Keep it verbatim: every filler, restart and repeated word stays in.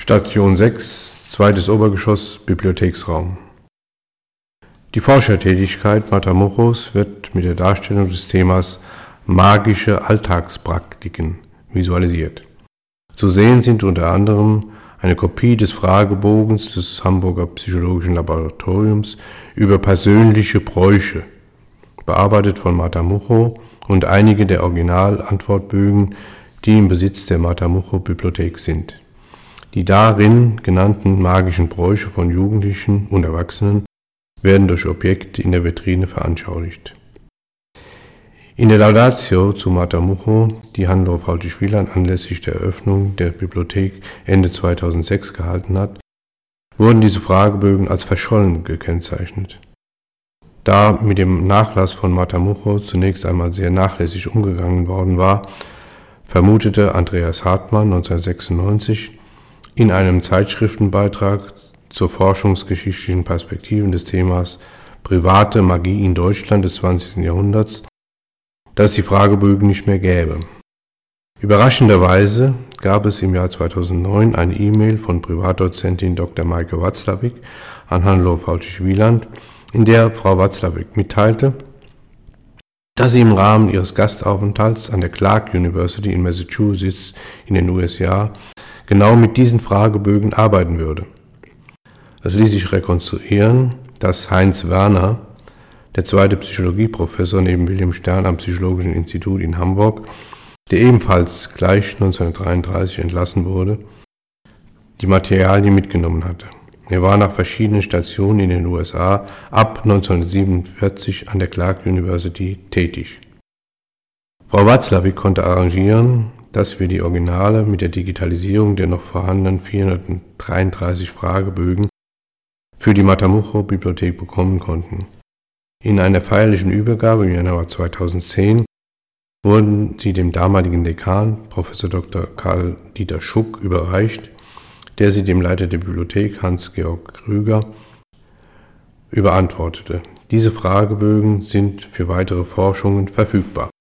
Station sechs, zweites Obergeschoss, Bibliotheksraum. Die Forschertätigkeit Matamuchos wird mit der Darstellung des Themas magische Alltagspraktiken visualisiert. Zu sehen sind unter anderem eine Kopie des Fragebogens des Hamburger Psychologischen Laboratoriums über persönliche Bräuche, bearbeitet von Matamucho, und einige der Original-Antwortbögen, die im Besitz der Matamucho-Bibliothek sind. Die darin genannten magischen Bräuche von Jugendlichen und Erwachsenen werden durch Objekte in der Vitrine veranschaulicht. In der Laudatio zu Matamucho, die Hannelore Faltisch-Wieland anlässlich der Eröffnung der Bibliothek Ende zweitausendsechs gehalten hat, wurden diese Fragebögen als verschollen gekennzeichnet. Da mit dem Nachlass von Matamucho zunächst einmal sehr nachlässig umgegangen worden war, vermutete Andreas Hartmann neunzehnhundertsechsundneunzig in einem Zeitschriftenbeitrag zur forschungsgeschichtlichen Perspektiven des Themas Private Magie in Deutschland des zwanzigsten Jahrhunderts, dass es die Fragebögen nicht mehr gäbe. Überraschenderweise gab es im Jahr zweitausendneun eine E-Mail von Privatdozentin Doktor Maike Watzlawick an Hannelore Faltisch-Wieland, in der Frau Watzlawick mitteilte, dass sie im Rahmen ihres Gastaufenthalts an der Clark University in Massachusetts in den U S A genau mit diesen Fragebögen arbeiten würde. Es ließ sich rekonstruieren, dass Heinz Werner, der zweite Psychologieprofessor neben Wilhelm Stern am Psychologischen Institut in Hamburg, der ebenfalls gleich neunzehnhundertdreiunddreißig entlassen wurde, die Materialien mitgenommen hatte. Er war nach verschiedenen Stationen in den U S A ab neunzehnhundertsiebenundvierzig an der Clark University tätig. Frau Watzlawick konnte arrangieren, dass wir die Originale mit der Digitalisierung der noch vorhandenen vierhundertdreiunddreißig Fragebögen für die Matamucho-Bibliothek bekommen konnten. In einer feierlichen Übergabe im Januar zweitausendzehn wurden sie dem damaligen Dekan, Professor Doktor Karl-Dieter Schuck, überreicht, der sie dem Leiter der Bibliothek, Hans-Georg Krüger, überantwortete. Diese Fragebögen sind für weitere Forschungen verfügbar.